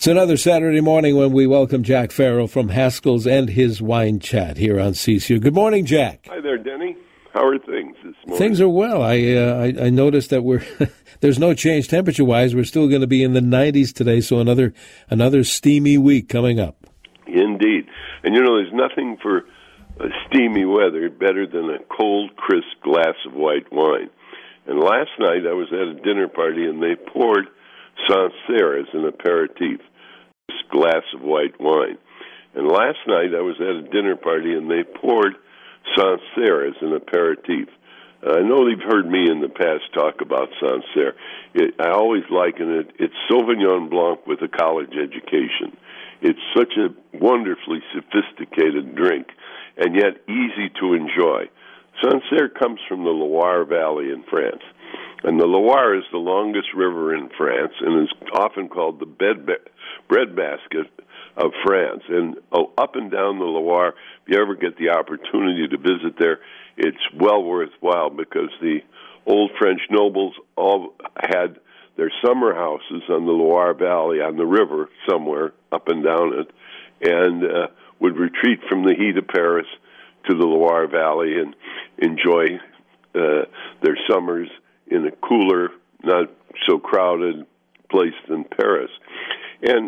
It's another Saturday morning when we welcome Jack Farrell from Haskell's and his Wine Chat here on CCU. Good morning, Jack. Hi there, Denny. How are things this morning? Things are well. I noticed that there's no change temperature-wise. We're still going to be in the 90s today, so another steamy week coming up. Indeed. And there's nothing for steamy weather better than a cold, crisp glass of white wine. And last night I was at a dinner party and they poured Sancerre as an aperitif, this glass of white wine. And last night I was at a dinner party and they poured Sancerre as an aperitif. I know you've heard me in the past talk about Sancerre. I always liken it. It's Sauvignon Blanc with a college education. It's such a wonderfully sophisticated drink, and yet easy to enjoy. Sancerre comes from the Loire Valley in France. And the Loire is the longest river in France and is often called the breadbasket of France. And up and down the Loire, if you ever get the opportunity to visit there, it's well worthwhile because the old French nobles all had their summer houses on the Loire Valley, on the river somewhere up and down it, and would retreat from the heat of Paris to the Loire Valley and enjoy their summers in a cooler, not so crowded place than Paris. And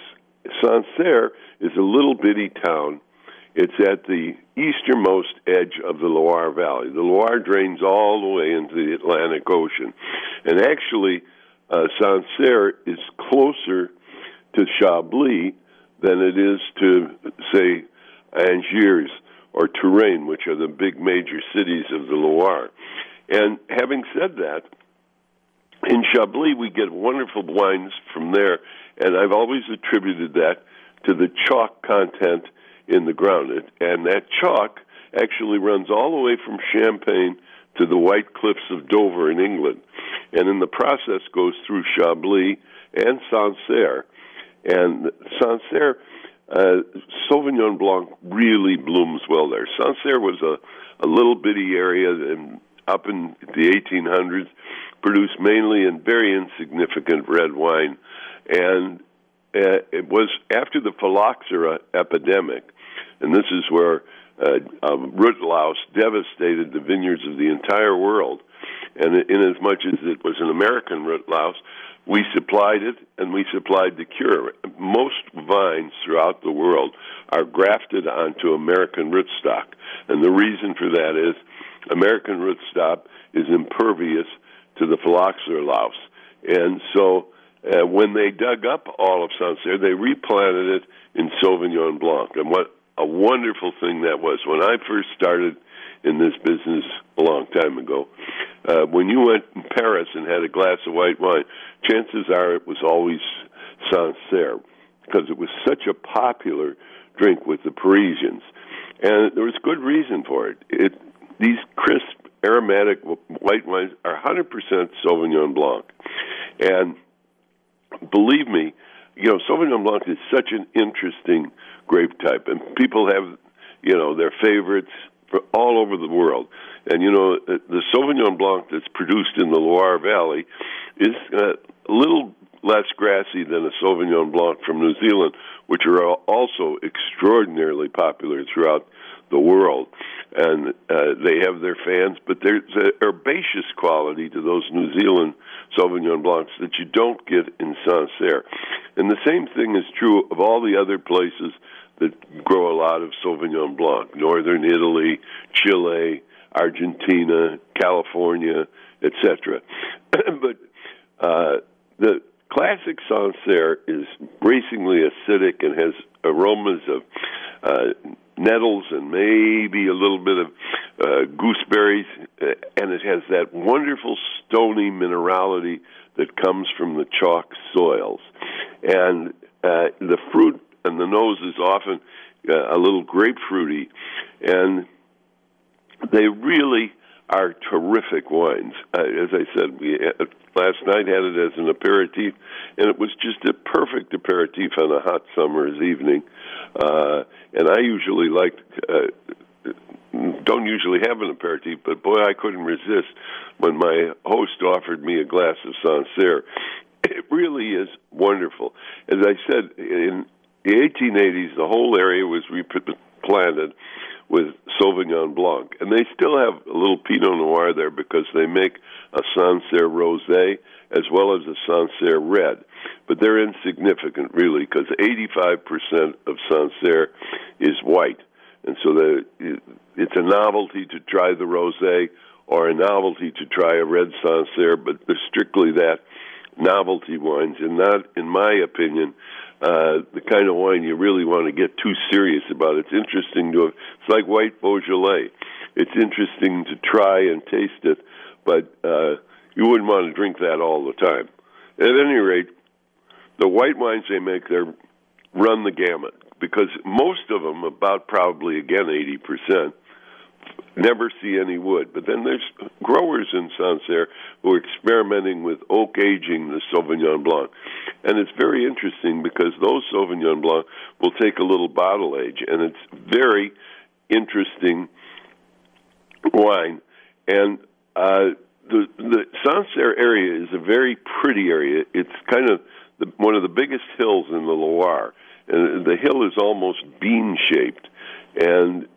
Sancerre is a little bitty town. It's at the easternmost edge of the Loire Valley. The Loire drains all the way into the Atlantic Ocean. And actually, Sancerre is closer to Chablis than it is to, say, Angers or Touraine, which are the big major cities of the Loire. And having said that, in Chablis we get wonderful wines from there, and I've always attributed that to the chalk content in the ground. And that chalk actually runs all the way from Champagne to the White Cliffs of Dover in England, and in the process goes through Chablis and Sancerre. And Sancerre, Sauvignon Blanc really blooms well there. Sancerre was a little bitty area up in the 1800s, produced mainly in very insignificant red wine. And it was after the phylloxera epidemic, and this is where root louse devastated the vineyards of the entire world. And in as much as it was an American root louse, we supplied it, and we supplied the cure. Most vines throughout the world are grafted onto American rootstock, and the reason for that is American rootstock is impervious to the phylloxera louse. And so when they dug up all of Sancerre, they replanted it in Sauvignon Blanc. And what a wonderful thing that was. When I first started in this business a long time ago, when you went in Paris and had a glass of white wine, chances are it was always Sancerre, because it was such a popular drink with the Parisians. And there was good reason for it. These crisp, aromatic white wines are 100% Sauvignon Blanc. And believe me, Sauvignon Blanc is such an interesting grape type, and people have, their favorites for all over the world. And, the Sauvignon Blanc that's produced in the Loire Valley is a little less grassy than a Sauvignon Blanc from New Zealand, which are also extraordinarily popular throughout the world. And they have their fans, but there's an herbaceous quality to those New Zealand Sauvignon Blancs that you don't get in Sancerre. And the same thing is true of all the other places that grow a lot of Sauvignon Blanc: northern Italy, Chile, Argentina, California, etc. But the classic Sancerre is bracingly acidic and has aromas of nettles and maybe a little bit of gooseberries, and it has that wonderful stony minerality that comes from the chalk soils. And the fruit and the nose is often a little grapefruity, and they really are terrific wines. As I said, we last night had it as an aperitif, and it was just a perfect aperitif on a hot summer's evening. And I usually don't usually have an aperitif, but boy, I couldn't resist when my host offered me a glass of Sancerre. It really is wonderful. As I said, in the 1880s, the whole area was replanted with Sauvignon Blanc. And they still have a little Pinot Noir there because they make a Sancerre Rosé as well as a Sancerre Red. But they're insignificant, really, because 85% of Sancerre is white. And so it's a novelty to try the Rosé or a novelty to try a red Sancerre, but they're strictly that, novelty wines, and not, in my opinion, the kind of wine you really want to get too serious about. It's interesting it's like white Beaujolais. It's interesting to try and taste it, but you wouldn't want to drink that all the time. At any rate, the white wines they make there run the gamut, because most of them, about probably, again, 80%, never see any wood. But then there's growers in Sancerre who are experimenting with oak aging the Sauvignon Blanc. And it's very interesting because those Sauvignon Blanc will take a little bottle age, and it's very interesting wine. And the Sancerre area is a very pretty area. It's kind of one of the biggest hills in the Loire. And the hill is almost bean-shaped. And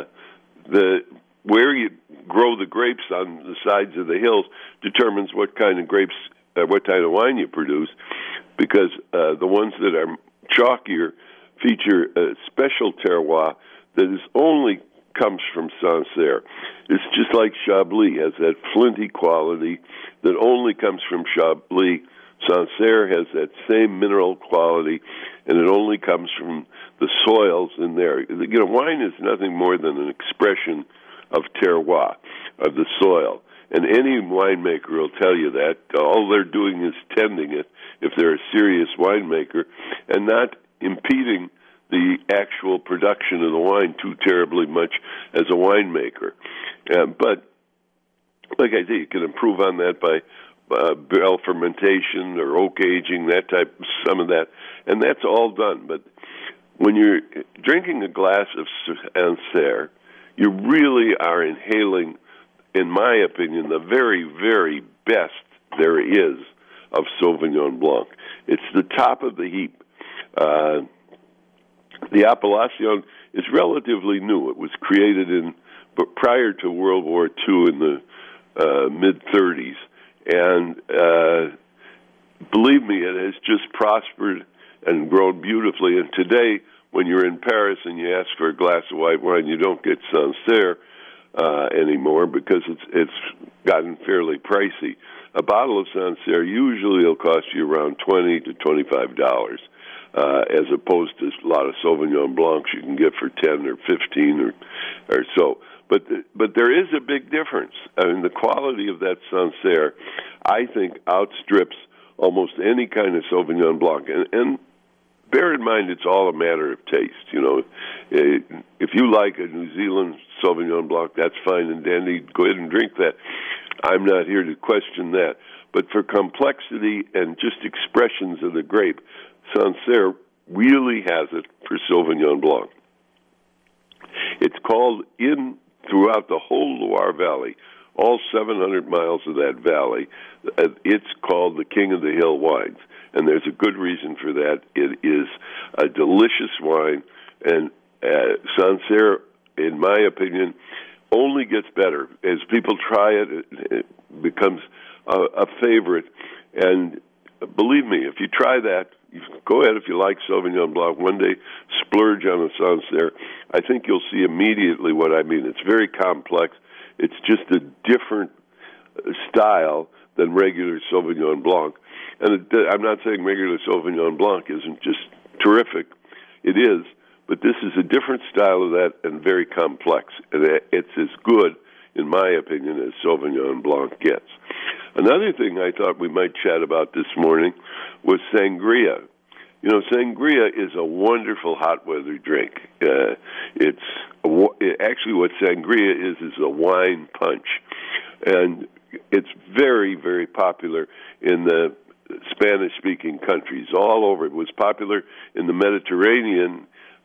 where you grow the grapes on the sides of the hills determines what kind of grapes, what kind of wine you produce, because the ones that are chalkier feature a special terroir that only comes from Sancerre. It's just like Chablis has that flinty quality that only comes from Chablis. Sancerre has that same mineral quality, and it only comes from the soils in there. You know, wine is nothing more than an expression of terroir, of the soil. And any winemaker will tell you that. All they're doing is tending it, if they're a serious winemaker, and not impeding the actual production of the wine too terribly much as a winemaker. But, like I say, you can improve on that by barrel fermentation or oak aging, some of that, and that's all done. But when you're drinking a glass of Sancerre, you really are inhaling, in my opinion, the very, very best there is of Sauvignon Blanc. It's the top of the heap. The Appellation is relatively new. It was created but prior to World War II in the mid-30s. And believe me, it has just prospered and grown beautifully. And today, when you're in Paris and you ask for a glass of white wine, you don't get Sancerre anymore because it's gotten fairly pricey. A bottle of Sancerre usually will cost you around $20 to $25, as opposed to a lot of Sauvignon Blancs you can get for 10 or 15 or so. But there is a big difference. I mean, the quality of that Sancerre, I think, outstrips almost any kind of Sauvignon Blanc. And bear in mind, it's all a matter of taste. You know, if you like a New Zealand Sauvignon Blanc, that's fine and dandy. Go ahead and drink that. I'm not here to question that. But for complexity and just expressions of the grape, Sancerre really has it for Sauvignon Blanc. It's called throughout the whole Loire Valley, all 700 miles of that valley, it's called the King of the Hill wines. And there's a good reason for that. It is a delicious wine, and Sancerre, in my opinion, only gets better. As people try it, it becomes a favorite. And believe me, if you try that, go ahead if you like Sauvignon Blanc. One day, splurge on a Sancerre. I think you'll see immediately what I mean. It's very complex. It's just a different style than regular Sauvignon Blanc. And I'm not saying regular Sauvignon Blanc isn't just terrific. It is, but this is a different style of that and very complex. And it's as good, in my opinion, as Sauvignon Blanc gets. Another thing I thought we might chat about this morning was sangria. You know, sangria is a wonderful hot weather drink. Actually what sangria is a wine punch. And it's very, very popular in the Spanish-speaking countries all over. It was popular in the Mediterranean,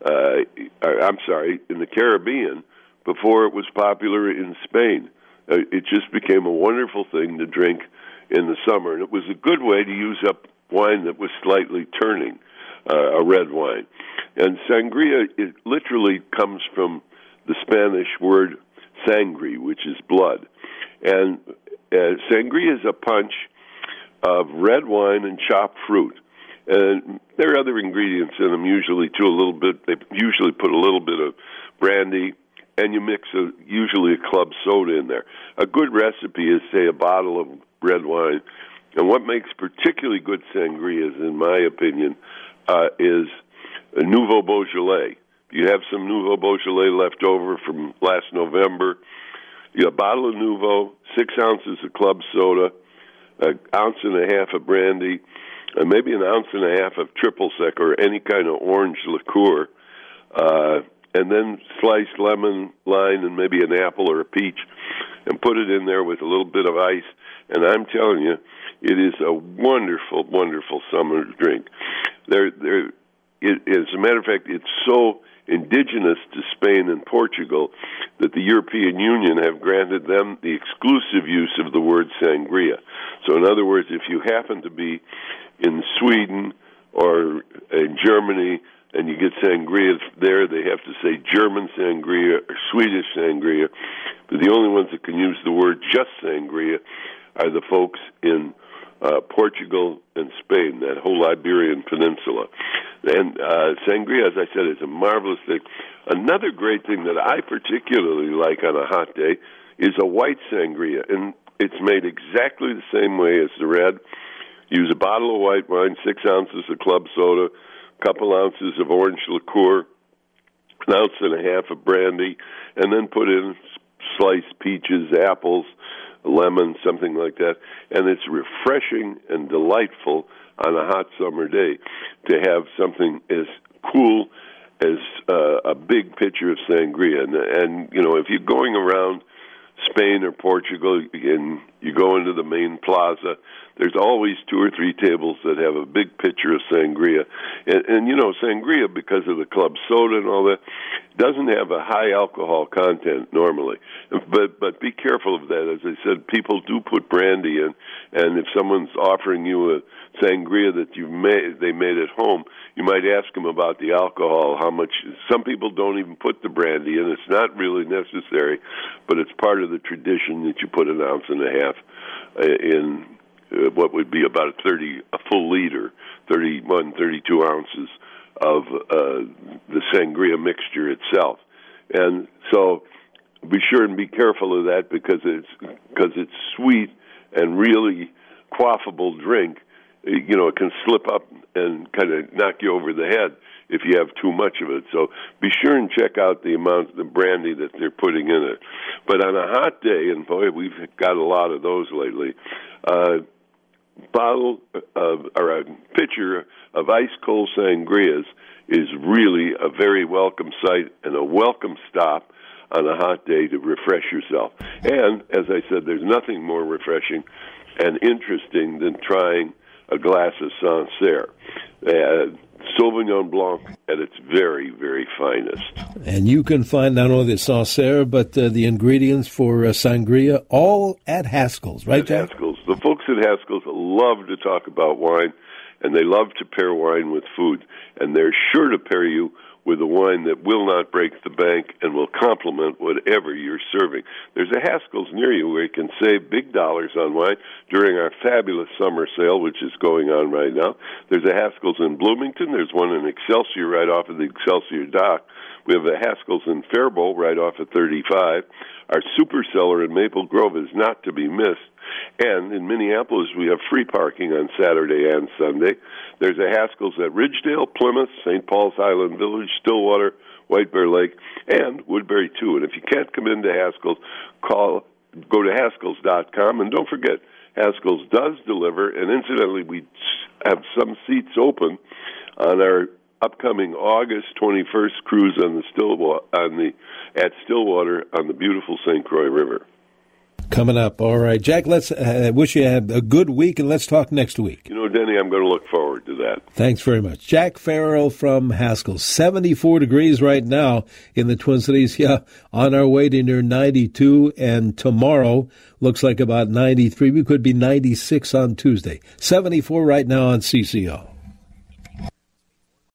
in the Caribbean, before it was popular in Spain. It just became a wonderful thing to drink in the summer, and it was a good way to use up wine that was slightly turning, a red wine. And sangria, it literally comes from the Spanish word sangre, which is blood. And sangria is a punch of red wine and chopped fruit. And there are other ingredients in them, usually too, a little bit. They usually put a little bit of brandy, and you mix usually a club soda in there. A good recipe is, say, a bottle of red wine. And what makes particularly good sangrias, in my opinion, is a Nouveau Beaujolais. You have some Nouveau Beaujolais left over from last November. You have a bottle of Nouveau, 6 ounces of club soda, an ounce and a half of brandy, and maybe an ounce and a half of triple sec or any kind of orange liqueur, and then sliced lemon, lime, and maybe an apple or a peach, and put it in there with a little bit of ice. And I'm telling you, it is a wonderful, wonderful summer drink. As a matter of fact, it's so indigenous to Spain and Portugal that the European Union have granted them the exclusive use of the word sangria. So in other words, if you happen to be in Sweden or in Germany and you get sangria there, they have to say German sangria or Swedish sangria. But the only ones that can use the word just sangria are the folks in Portugal and Spain, that whole Iberian Peninsula. And sangria, as I said, is a marvelous thing. Another great thing that I particularly like on a hot day is a white sangria, and it's made exactly the same way as the red. Use a bottle of white wine, 6 ounces of club soda, a couple ounces of orange liqueur, an ounce and a half of brandy, and then put in sliced peaches, apples, lemon, something like that. And it's refreshing and delightful on a hot summer day to have something as cool as a big pitcher of sangria. And you know, if you're going around Spain or Portugal and you go into the main plaza, there's always 2 or 3 tables that have a big pitcher of sangria. And you know, sangria, because of the club soda and all that, doesn't have a high alcohol content normally. But be careful of that. As I said, people do put brandy in, and if someone's offering you a sangria that they made at home, you might ask them about the alcohol, how much. Some people don't even put the brandy in. It's not really necessary, but it's part of the tradition that you put an ounce and a half in what would be about a full liter, 32 ounces of the sangria mixture itself. And so be sure and be careful of that because it's sweet and really quaffable drink. You know, it can slip up and kind of knock you over the head if you have too much of it. So be sure and check out the amount of brandy that they're putting in it. But on a hot day, and boy, we've got a lot of those lately, bottle of, or a pitcher of ice-cold sangrias is really a very welcome sight and a welcome stop on a hot day to refresh yourself. And, as I said, there's nothing more refreshing and interesting than trying a glass of Sancerre. Sauvignon Blanc at its very, very finest. And you can find not only the Sancerre, but the ingredients for sangria all at Haskell's, right, Jack? Haskell's. The folks at Haskell's love to talk about wine, and they love to pair wine with food. And they're sure to pair you with a wine that will not break the bank and will complement whatever you're serving. There's a Haskell's near you where you can save big dollars on wine during our fabulous summer sale, which is going on right now. There's a Haskell's in Bloomington. There's one in Excelsior right off of the Excelsior dock. We have a Haskell's in Faribault right off of 35. Our super cellar in Maple Grove is not to be missed. And in Minneapolis, we have free parking on Saturday and Sunday. There's a Haskell's at Ridgedale, Plymouth, St. Paul's Highland Village, Stillwater, White Bear Lake, and Woodbury, too. And if you can't come into Haskell's, go to Haskells.com. And don't forget, Haskell's does deliver. And incidentally, we have some seats open on our upcoming August 21st cruise on at Stillwater on the beautiful St. Croix River. Coming up. All right, Jack, let's wish you a good week, and let's talk next week. You know, Denny, I'm going to look forward to that. Thanks very much. Jack Farrell from Haskell. 74 degrees right now in the Twin Cities. Yeah, on our way to near 92, and tomorrow looks like about 93. We could be 96 on Tuesday. 74 right now on CCO.